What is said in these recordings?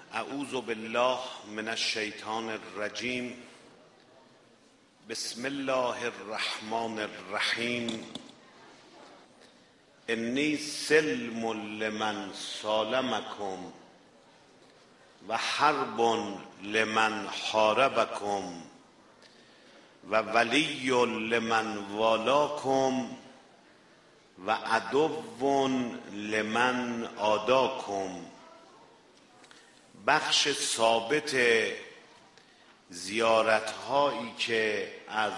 اعوذ بالله من الشیطان الرجیم. بسم الله الرحمن الرحیم. انی سلم لمن سالمکم و حرب لمن حاربکم و ولی لمن والاکم و عدو لمن عاداکم. بخش ثابت زیارت‌هایی که از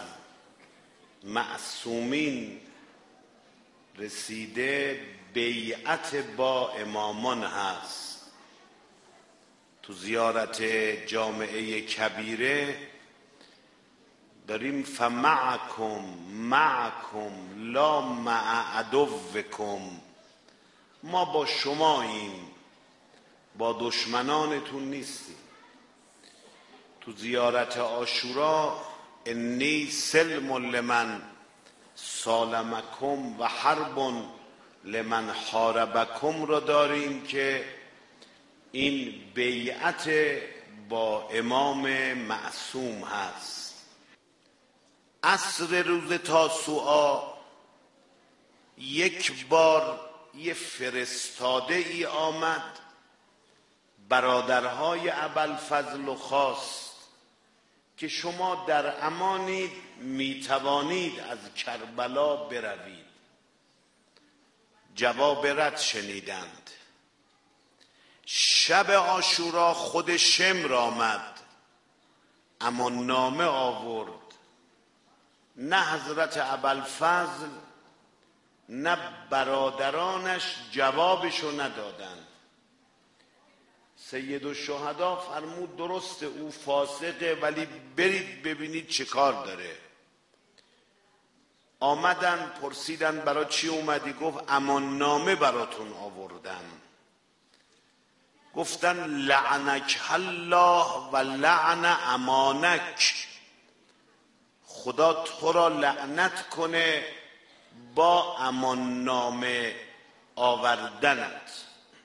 معصومین رسیده بیعت با امامان هست. تو زیارت جامعه کبیره داریم فمعکم لا مع عدوکم، ما با شماییم، با دشمنانتون نیستیم. تو زیارت عاشورا انی سلم لمن سالمکم و حرب لمن حاربکم را داریم که این بیعت با امام معصوم هست. عصر روز تاسوعا یک بار یه فرستاده ای آمد، برادرهای ابوالفضل و خواست که شما در امانید، میتوانید از کربلا بروید. جواب رد شنیدند. شب عاشورا خود شمر آمد، اما نامه آورد. نه حضرت ابوالفضل نه برادرانش جوابشو ندادند. سید الشهدا فرمود درسته او فاسقه، ولی برید ببینید چه کار داره. آمدن پرسیدن برای چی اومدی؟ گفت اماننامه براتون آوردم. گفتن لعنک الله و لعن امانک، خدا تو را لعنت کنه با اماننامه آوردنت.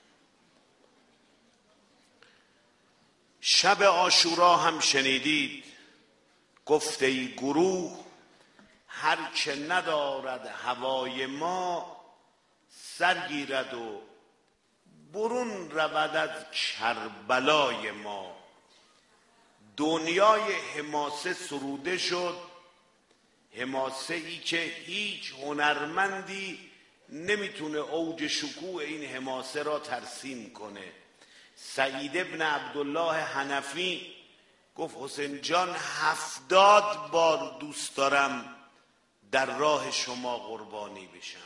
شب عاشورا هم شنیدید گفت ای گروه، هر که ندارد هوای ما سرگیرد و برون رود از کربلای ما. دنیای حماسه سروده شد، حماسه ای که هیچ هنرمندی نمیتونه اوج شکوه این حماسه را ترسیم کنه. سعید ابن عبدالله حنفی گفت حسین جان 70 بار دوست دارم در راه شما قربانی بشم.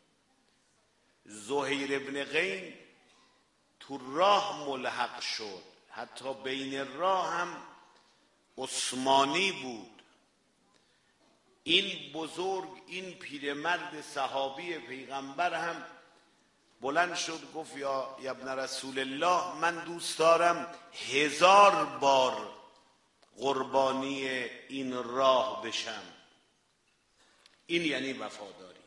زهیر ابن قین تو راه ملحق شد، حتی بین راه هم عثمانی بود. این بزرگ، این پیرمرد صحابی پیغمبر هم بلند شد گفت یا ابن رسول الله، من دوست دارم 1000 بار قربانی این راه بشم. این یعنی وفاداری.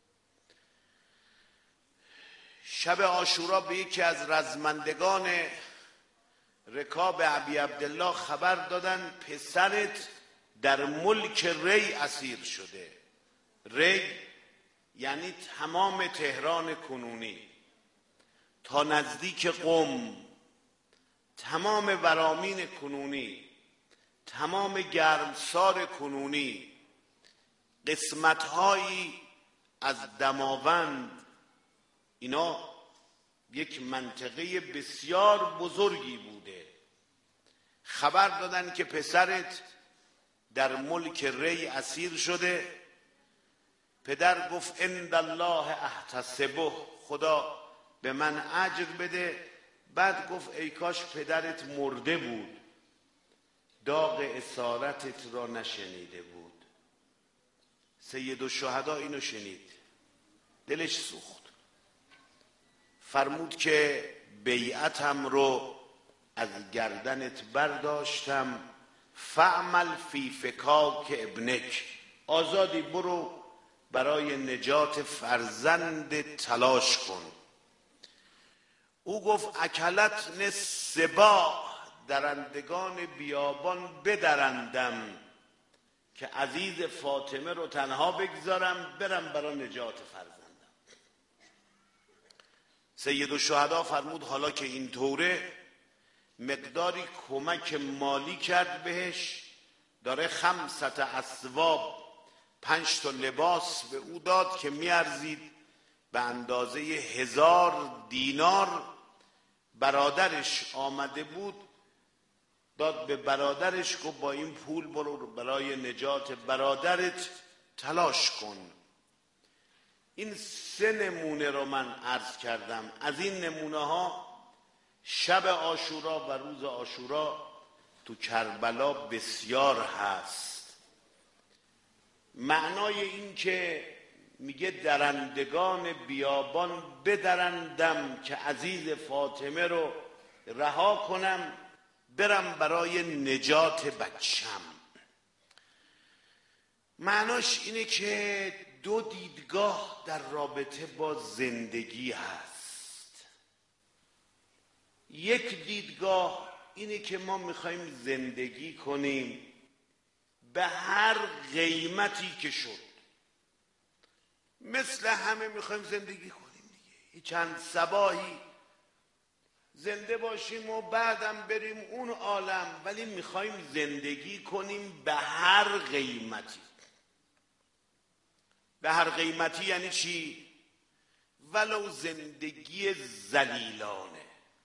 شب عاشورا به یکی از رزمندگان رکاب ابی عبدالله خبر دادن پسرت در ملک ری اسیر شده. ری یعنی تمام تهران کنونی تا نزدیک قم، تمام ورامین کنونی، تمام گرمسار کنونی، قسمت‌هایی از دماوند، اینا یک منطقه بسیار بزرگی بوده. خبر دادن که پسرت در ملک ری اسیر شده. پدر گفت عند الله احتسبه، خدا به من اجر بده. بعد گفت ای کاش پدرت مرده بود، داغ اسارتت را نشنیده بود. سید الشهدا اینو شنید، دلش سوخت. فرمود که بیعتم رو از گردنت برداشتم، فعمل فی فکاک ابنک، آزادی برو برای نجات فرزند تلاش کن. او گفت اکلتن سباع، درندگان بیابان بدرندم که عزیز فاطمه رو تنها بگذارم برم برای نجات فرزندم. سید الشهدا فرمود حالا که این طوره، مقداری کمک مالی کرد بهش، داره 5 اسواب 5 تا لباس به او داد که میارزید به اندازه 1000 دینار. برادرش آمده بود، داد به برادرش، گفت با این پول برو برای نجات برادرت تلاش کن. این 3 نمونه رو من عرض کردم. از این نمونه ها شب عاشورا و روز عاشورا تو کربلا بسیار هست. معنای این که میگه درندگان بیابان بدرندم که عزیز فاطمه رو رها کنم برم برای نجات بچم. معناش اینه که 2 دیدگاه در رابطه با زندگی هست. یک دیدگاه اینه که ما میخوایم زندگی کنیم به هر قیمتی که شد. مثل همه میخوایم زندگی کنیم دیگه، چند صباحی زنده باشیم و بعدم بریم اون عالم، ولی میخوایم زندگی کنیم به هر قیمتی. به هر قیمتی یعنی چی؟ ولو زندگی ذلیلانه،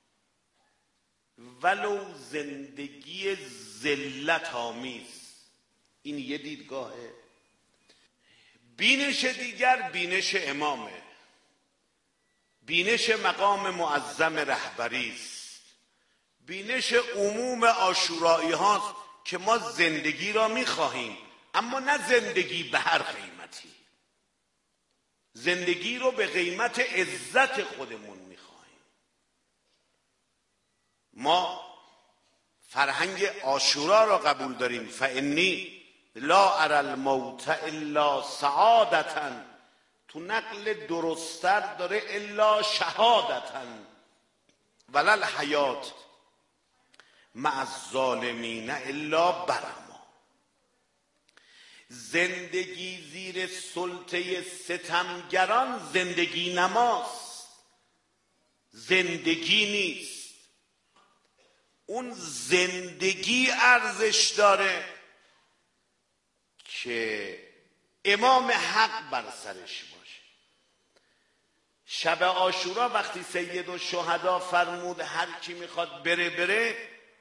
ولو زندگی ذلت آمیز. این یه دیدگاهه. بینش دیگر بینش امامه، بینش مقام معظم رهبری است، بینش عموم عاشورایی هاست که ما زندگی را میخواهیم، اما نه زندگی به هر قیمتی. زندگی رو به قیمت عزت خودمون میخواهیم. ما فرهنگ عاشورا را قبول داریم. فانی لا اری الموت الا سعادتا، تو نقل درستر داره الا شهادتا، ولا الحیات مع الظالمین الا برما. زندگی زیر سلطه ستمگران زندگی نماست، زندگی نیست. اون زندگی ارزش داره که امام حق بر سرش باشه. شب عاشورا وقتی سید الشهدا فرمود هر کی میخواد بره،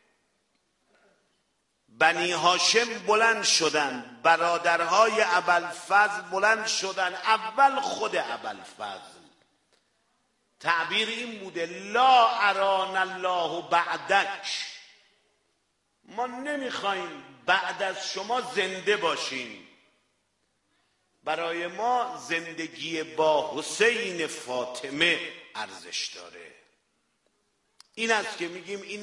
بنی هاشم بلند شدن، برادرهای ابوالفضل بلند شدن، اول خود ابوالفضل. تعبیر این بوده لا ارانا الله بعدک، ما نمیخوایم بعد از شما زنده باشیم، برای ما زندگی با حسین فاطمه ارزش داره. این است که میگیم این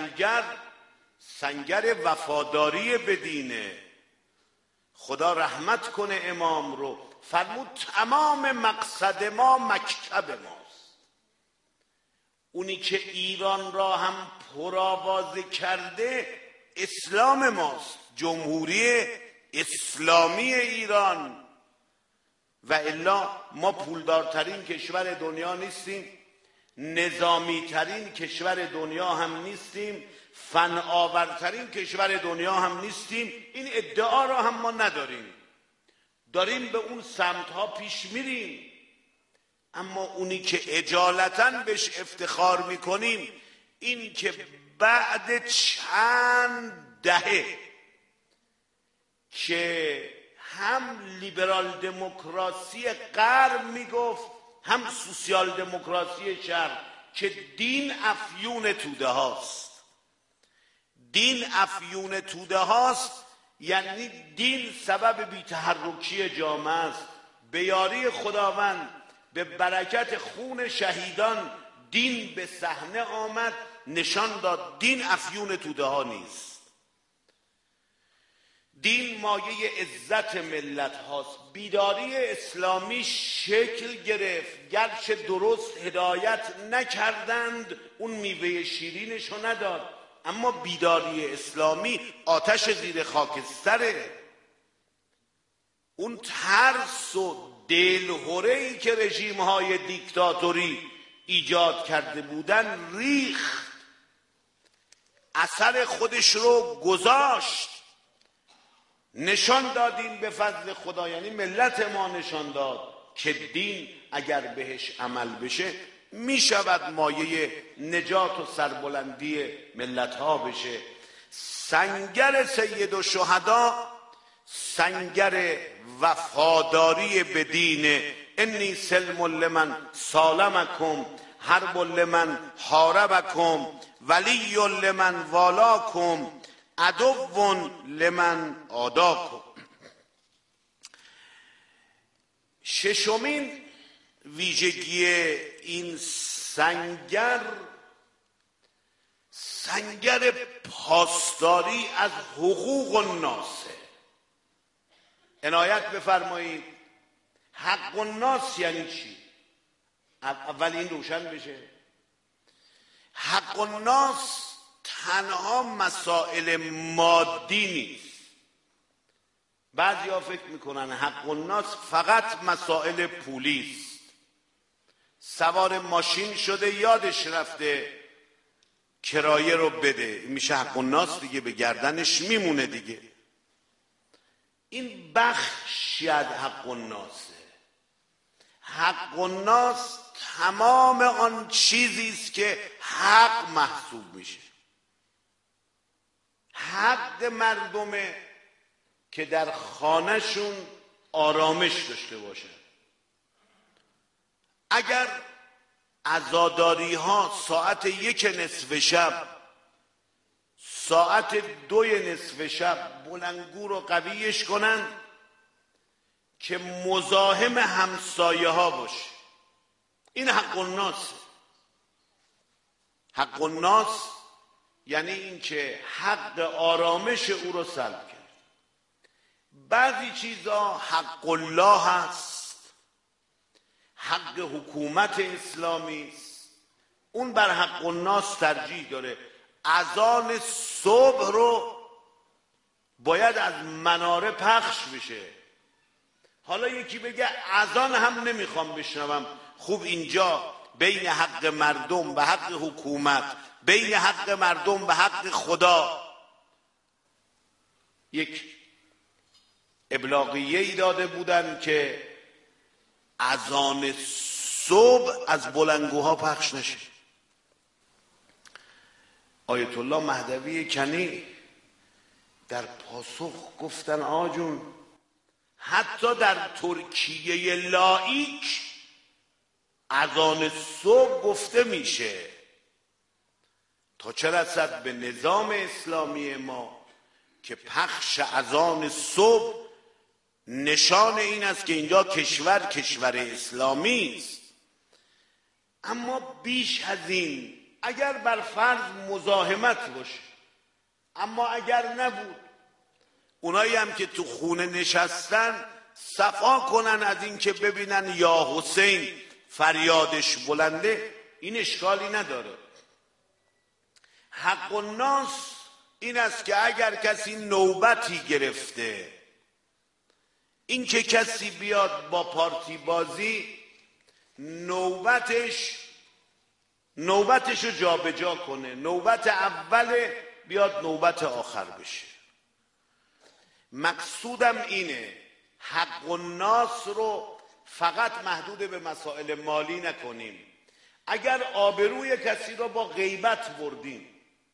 سنگر وفاداری به دینه. خدا رحمت کنه امام رو. فرمود تمام مقصد ما مکتب ماست. اونی که ایران را هم پرآوازه کرده اسلام ماست، جمهوری اسلامی ایران. و الا ما پولدارترین کشور دنیا نیستیم، نظامی ترین کشور دنیا هم نیستیم، فناورترین کشور دنیا هم نیستیم. این ادعا را هم ما نداریم، داریم به اون سمتها پیش میریم. اما اونی که اجالتا بهش افتخار میکنیم این که بعد چند دهه که هم لیبرال دموکراسی غرب میگفت هم سوسیال دموکراسی شرق که دین افیون توده هاست، دین افیون توده هاست، یعنی دین سبب بی‌تحرکی جامعه است. به یاری خداوند، به برکت خون شهیدان دین به صحنه آمد، نشان داد دین افیون توده ها نیست. دین مایه عزت ملت هاست. بیداری اسلامی شکل گرفت، گرچه درست هدایت نکردند، اون میوه شیرینشو نداد، اما بیداری اسلامی آتش زیر خاکستره. اون ترس و دلهره‌ای که رژیم‌های دیکتاتوری ایجاد کرده بودن ریخت، اثر خودش رو گذاشت. نشان دادیم به فضل خدا، یعنی ملت ما نشان داد که دین اگر بهش عمل بشه میشود مایه نجات و سربلندی ملت ها بشه. سنگر سید الشهدا سنگر وفاداری به دین. انی سلم لمن سالمکم، حرب لمن حاربکم، ولی لمن والاکم، عدو لمن عاداکم. ششمین ویژگی این سنگر پاسداری از حقوق الناس. عنایت بفرمایید، حق الناس یعنی چی؟ اول این روشن بشه. حق الناس تنها مسائل مادی نیست. بعضیا فکر میکنن حق الناس فقط مسائل پولی است. سوار ماشین شده یادش رفته کرایه رو بده، میشه حق الناس دیگه، به گردنش میمونه دیگه. این بخشی از حق الناسه. حق الناس تمام آن چیزی است که حق محسوب میشه. حق مردمه که در خانهشون آرامش داشته باشن. اگر عزاداری ها ساعت 1 نصف شب، ساعت 2 نصف شب بلندگو رو قویش کنن که مزاحم همسایه ها باشه، این حق الناس. حق الناس یعنی این که حق آرامش او رو سلب کرد. بعضی چیزا حق الله هست، حق حکومت اسلامی است، اون بر حق الناس ترجیح داره. اذان صبح رو باید از مناره پخش بشه. حالا یکی بگه اذان هم نمیخوام بشنوم. خوب اینجا بین حق مردم و حق حکومت، بین حق مردم و حق خدا یک ابلاغیه‌ای داده بودن که اذان صبح از بلندگوها پخش نشه. آیت الله مهدوی کنی در پاسخ گفتن آقا جون، حتی در ترکیه لایک اذان صبح گفته میشه، تا چه رسد به نظام اسلامی ما که پخش اذان صبح نشان این است که اینجا کشور اسلامی است. اما بیش از این، اگر بر فرض مزاحمت باشه، اما اگر نبود، اونایی هم که تو خونه نشستن صفا کنن از این که ببینن یا حسین فریادش بلنده، این اشکالی نداره. حق الناس این است که اگر کسی نوبتی گرفته، این که کسی بیاد با پارتی بازی نوبتش رو جابجا کنه، نوبت اول بیاد نوبت آخر بشه. مقصودم اینه حق الناس رو فقط محدود به مسائل مالی نکنیم. اگر آبروی کسی را با غیبت بردیم،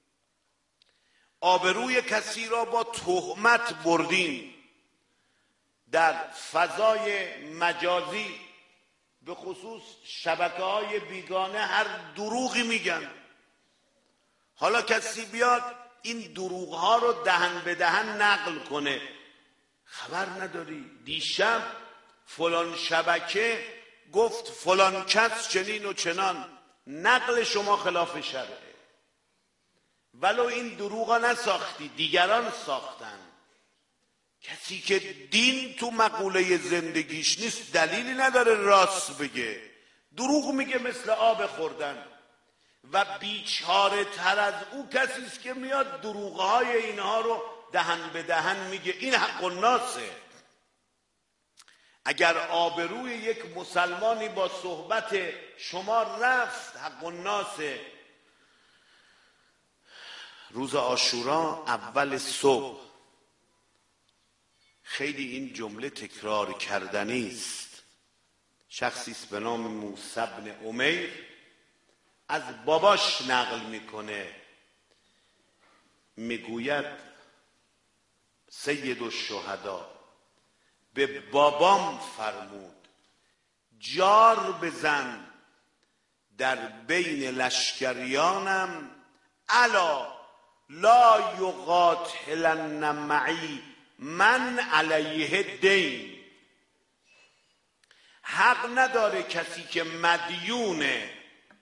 آبروی کسی را با تهمت بردیم، در فضای مجازی به خصوص شبکه‌های بیگانه هر دروغی میگن. حالا کسی بیاد این دروغ‌ها رو دهن به دهن نقل کنه، خبر نداری دیشب فلان شبکه گفت فلان کس چنین و چنان، نقل شما خلاف شرعه. ولو این دروغا نساختی، دیگران ساختن. کسی که دین تو مقوله زندگیش نیست دلیلی نداره راست بگه، دروغ میگه مثل آب خوردن. و بیچاره تر از او کسی است که میاد دروغهای اینها رو دهن به دهن میگه. این حق الناسه. اگر آبروی یک مسلمانی با صحبت شما رفت، حق الناسه. روز عاشورا اول صبح خیلی این جمله تکرار کردنی است. شخصی است به نام موسی بن عمیر از باباش نقل میکنه، میگوید سید الشهدا به بابام فرمود جار بزن در بین لشکریانم الا لا یقاتلن معی من علیه دین. حق نداره کسی که مدیونه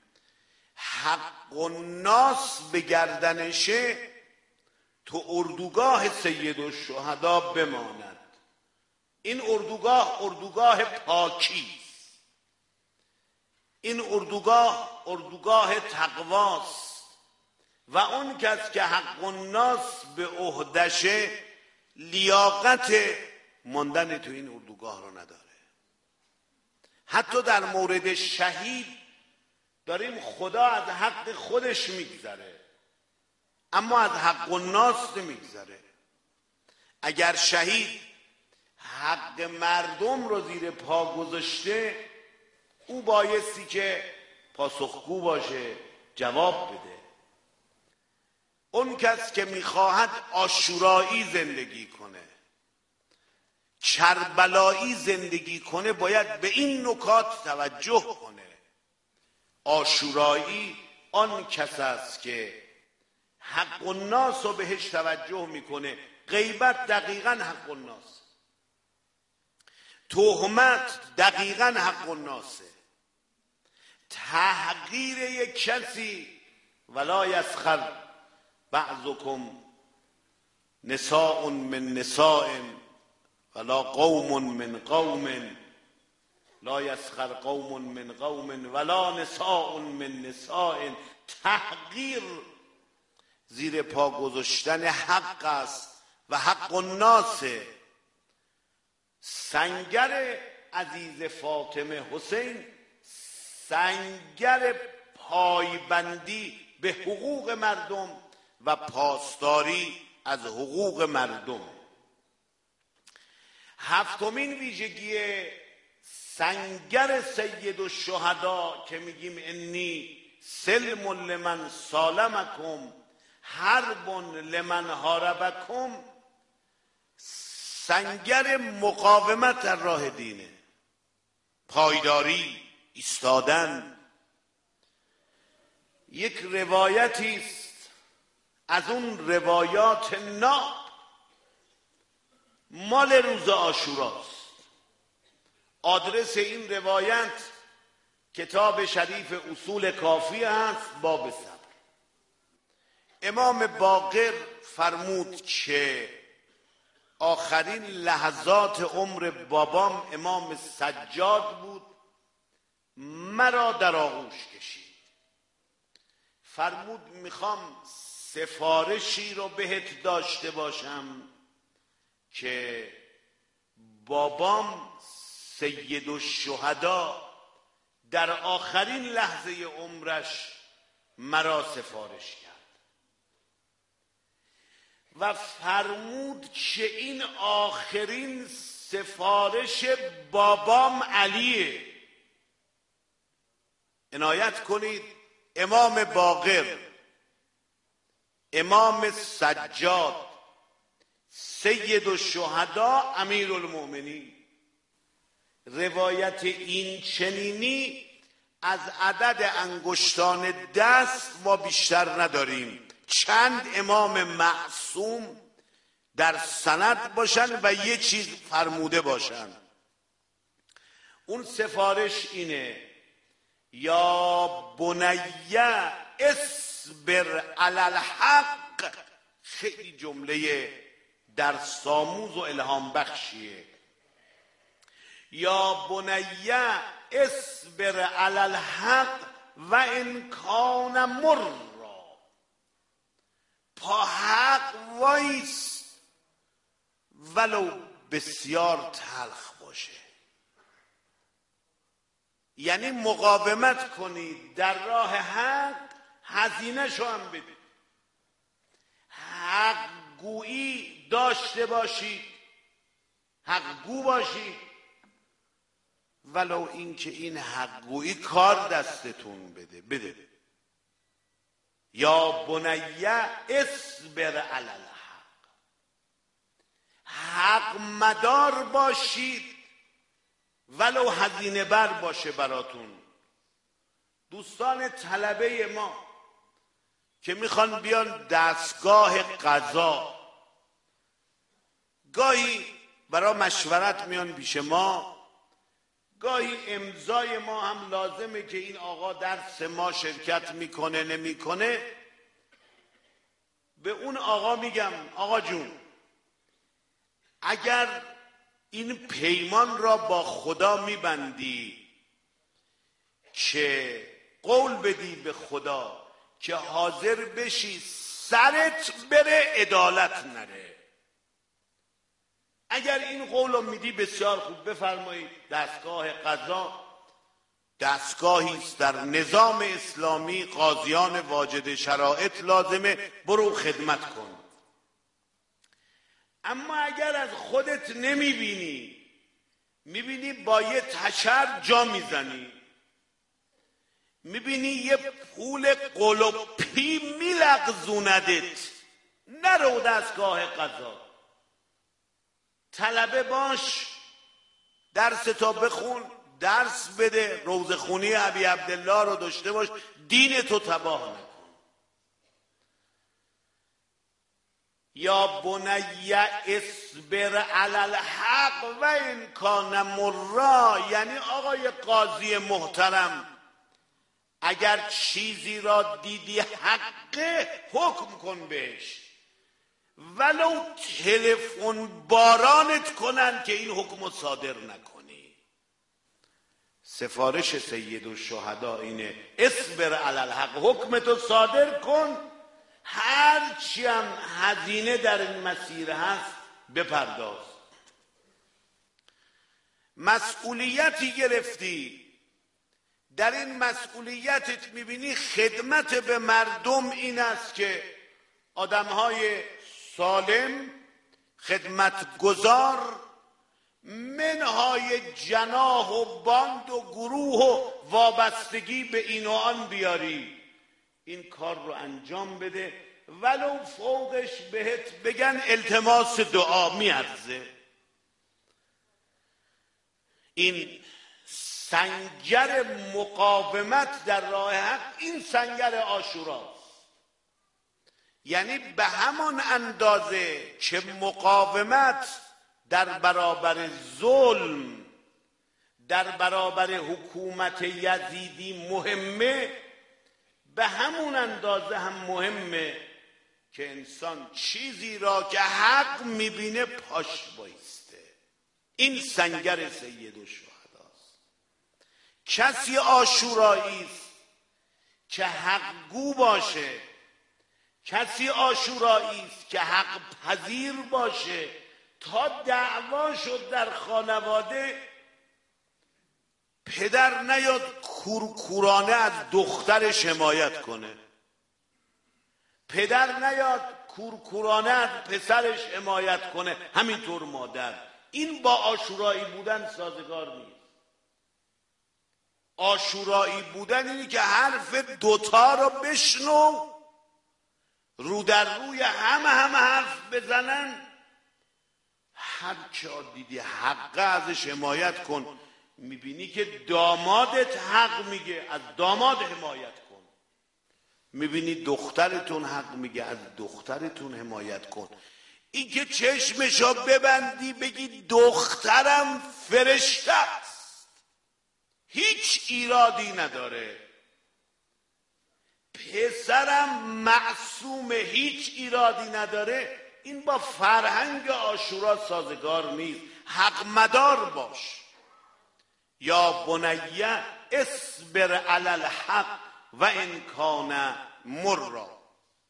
حق الناس به گردنشه تو اردوگاه سید الشهدا بماند. این اردوگاه پاکیست، این اردوگاه تقواست و اون کس که حق الناس به عهدشه لیاقت ماندن تو این اردوگاه رو نداره. حتی در مورد شهید داریم خدا از حق خودش میگذره اما از حق الناس نمیگذره. اگر شهید حق مردم رو زیر پا گذاشته او بایستی که پاسخگو باشه، جواب بده. اون کس که میخواهد عاشورایی زندگی کنه، کربلایی زندگی کنه، باید به این نکات توجه کنه. عاشورایی آن کس است که حق الناس رو بهش توجه میکنه. غیبت دقیقاً حق الناس، تهمت دقیقاً حق الناسه، تحقیر یک کسی ولا یسخر بعضکم نساء من نساء ولا قوم من قوم لا یسخر قوم من قوم ولا نساء من نساء. تحقیر زیر پا گذاشتن حق است و حق الناس. سنگر عزیز فاطمه حسین سنگر پایبندی به حقوق مردم و پاسداری از حقوق مردم. هفتمین ویژگی سنگر سید الشهدا که میگیم انی سلم لمن سالمکم حرب لمن حاربکم، سنگر مقاومت در راه دینه، پایداری، ایستادن. یک روایتی است از اون روایات ناب مال روز عاشوراست. آدرس این روایت کتاب شریف اصول کافی است، باب صبر. امام باقر فرمود که آخرین لحظات عمر بابام امام سجاد بود، مرا در آغوش کشید. فرمود میخوام سفارشی رو بهت داشته باشم که بابام سید الشهدا در آخرین لحظه عمرش مرا سفارش کرد و فرمود که این آخرین سفارش بابام علیه. عنایت کنید، امام باقر، امام سجاد، سید الشهدا، امیر المؤمنین. روایت این چنینی از عدد انگشتان دست ما بیشتر نداریم. چند امام معصوم در سند باشن و یه چیز فرموده باشن. اون سفارش اینه: یا بنیه اصبر علی الحق. خیلی جمله در ساموز و الهام بخشیه. یا بنیه اصبر علی الحق و ان کان مرا، پا حق وایس ولو بسیار تلخ باشه. یعنی مقاومت کنید در راه حق، هزینه شو هم بدید، حق گویی داشته باشید، حق گو باشید، ولو اینکه این حق گویی کار دستتون بده. یا بنیه اصبر علی الحق، حق مدار باشید ولو هزینه بر باشه براتون. دوستان طلبه ما که میخوان بیان دستگاه قضا، گاهی برای مشورت میان پیش ما، گاهی امضای ما هم لازمه که این آقا درس ما شرکت میکنه نمیکنه. به اون آقا میگم آقا جون، اگر این پیمان را با خدا میبندی که قول بدی به خدا که حاضر بشی سرت بره عدالت نره، اگر این قول رو میدی بسیار خوب، بفرمایید. دستگاه قضا دستگاهی است در نظام اسلامی، قاضیان واجد شرایط لازمه، برو خدمت کن. اما اگر از خودت نمیبینی، میبینی با یه تشر جا میزنی، میبینی یه پول قلپی میلغزوندت، نرو دستگاه قضا. طلبه باش، درس تا بخون، درس بده، روزخونی ابی عبدالله رو داشته باش، دین تو تباه نکن. یا بنی اصبر علی الحق و ان کان مرا، یعنی آقای قاضی محترم، اگر چیزی را دیدی حقه حکم کن بهش، ولو تلفن بارانت کنن که این حکم رو صادر نکنی. سفارش سید الشهدا اینه، اصبر علی الحق، حکمتو صادر کن، هر چی هم هزینه در این مسیر هست بپرداز. مسئولیتی گرفتی، در این مسئولیتت میبینی خدمت به مردم این است که آدمهای سالم، خدمتگزار، منهای جناح و باند و گروه و وابستگی به این و آن بیاری، این کار رو انجام بده، ولو فوقش بهت بگن التماس دعا میارزه. این سنگر مقاومت در راه حق، این سنگر عاشوراست. یعنی به همان اندازه که مقاومت در برابر ظلم، در برابر حکومت یزیدی مهمه، به همون اندازه هم مهمه که انسان چیزی را که حق میبینه پاش بایسته. این سنگر سید الشهداست. کسی عاشورایی است که حقگو باشه، کسی عاشورایی است که حق پذیر باشه، تا دعوا شد در خانواده پدر نیاد کورکورانه از دخترش حمایت کنه، پدر نیاد کورکورانه از پسرش حمایت کنه، همینطور مادر. این با عاشورایی بودن سازگار نیست. عاشورایی بودن اینی که حرف دوتا رو بشنو، رو در روی همه حرف بزنن، هر چه دیدی حق ازش حمایت کن. میبینی که دامادت حق میگه، از داماد حمایت کن. میبینی دخترتون حق میگه، از دخترتون حمایت کن. این که چشمشو ببندی بگی دخترم فرشته است، هیچ ایرادی نداره، پسرم معصومه، هیچ ایرادی نداره، این با فرهنگ عاشورا سازگار نیست. حق مدار باش. یا بنیه اصبر علی الحق و ان کان مرا.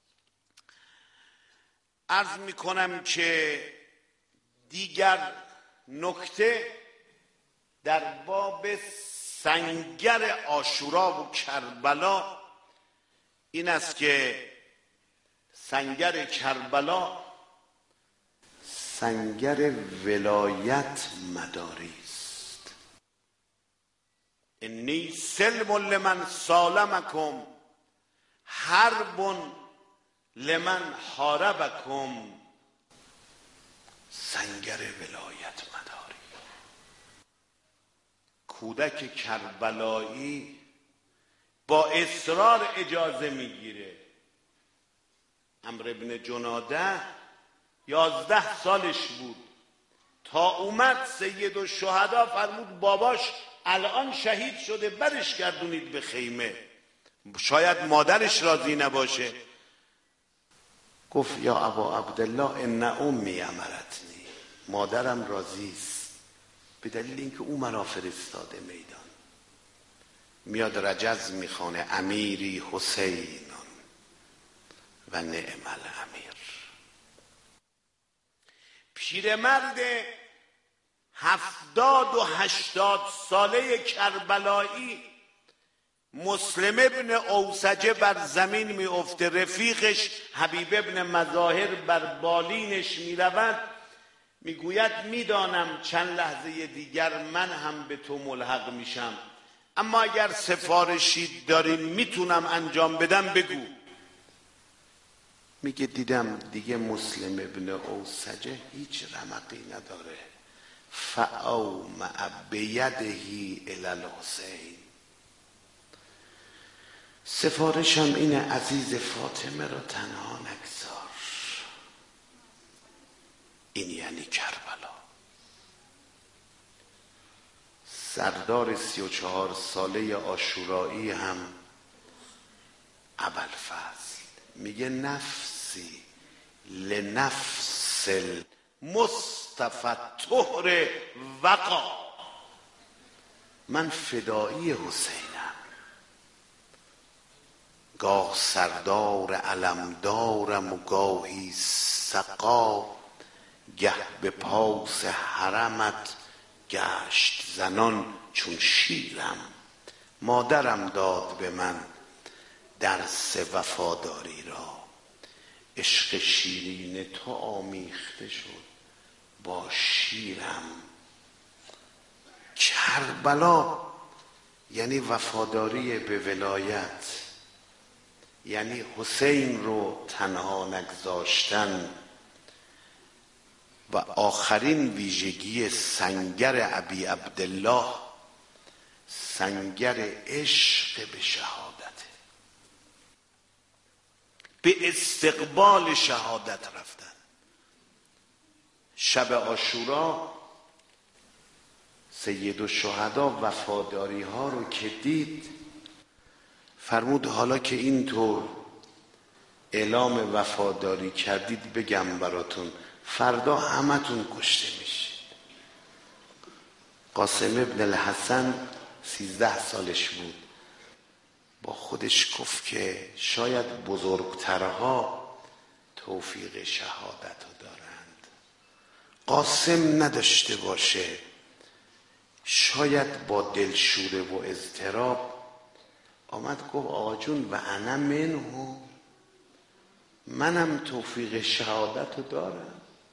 عرض میکنم که دیگر نکته در باب سنگر عاشورا و کربلا این است که سنگر کربلا سنگر ولایت مداری است. انی سلم لمن سالمکم حرب لمن حاربکم. سنگر ولایت مداری. کودک کربلایی با اصرار اجازه میگیره. عمرو بن جناده 11 سالش بود تا اومد سید الشهدا فرمود باباش الان شهید شده، برش گردونید به خیمه، شاید مادرش راضی نباشه. گفت یا ابا عبدالله ان امی امرتنی، مادرم راضی است به دلیل اینکه او مرا فرستاده میدان. میاد رجز میخوانه امیری حسین و نعم الامیر. پیرمرد 70 و 80 ساله کربلایی مسلم ابن اوسجه بر زمین می افته، رفیقش حبیب ابن مظاهر بر بالینش می رود، می گوید میدانم چند لحظه دیگر من هم به تو ملحق میشم، اما اگر سفارشی دارین میتونم انجام بدم بگو. میگه دیدم دیگه مسلم ابن اوسجه هیچ رمقی نداره. فاومع بیدهی الی الحسین. سفارشم اینه عزیز فاطمه را تنها نگذار. این یعنی کربلا. سردار 34 ساله عاشورایی هم ابوالفضل میگه نفسی لنفس المصطفى طهر وقا. من فدایی حسینم، گاه سردار علمدارم و گاهی سقا، گه به پاس حرمت گشت زنان چون شیرم. مادرم داد به من درس وفاداری را، عشق شیرین تو آمیخته شد با شیرم. کربلا یعنی وفاداری به ولایت، یعنی حسین رو تنها نگذاشتن. و آخرین ویژگی سنگر ابی عبدالله سنگر عشق به شهادته، به استقبال شهادت رفتن. شب عاشورا سید الشهدا وفاداری ها رو که دید فرمود حالا که اینطور اعلام وفاداری کردید بگم براتون، فردا همتون کشته میشید. قاسم ابن الحسن 13 سالش بود، با خودش گفت که شاید بزرگترها توفیق شهادت رو دارند، قاسم نداشته باشه. شاید با دلشوره و اضطراب آمد گفت آقا جون و انا منه، منم توفیق شهادت رو دارم.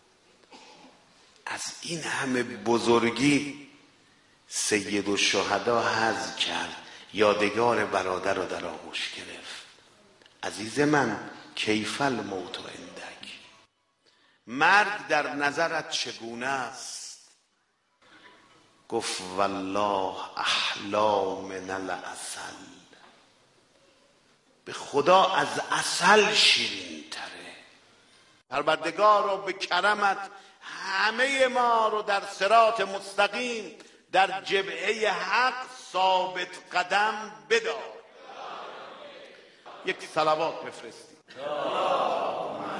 از این همه بزرگی سید الشهدا حظ کرد، یادگار برادر رو در آغوش گرفت. عزیز من کیف الموت عندک، مرگ در نظرت چگونه است؟ گفت والله احلی من العسل، به خدا از عسل شیرین تره. پروردگار به کرمت همه ما رو در صراط مستقیم در جبهه حق ثابت قدم بدار. یک صلوات بفرستید.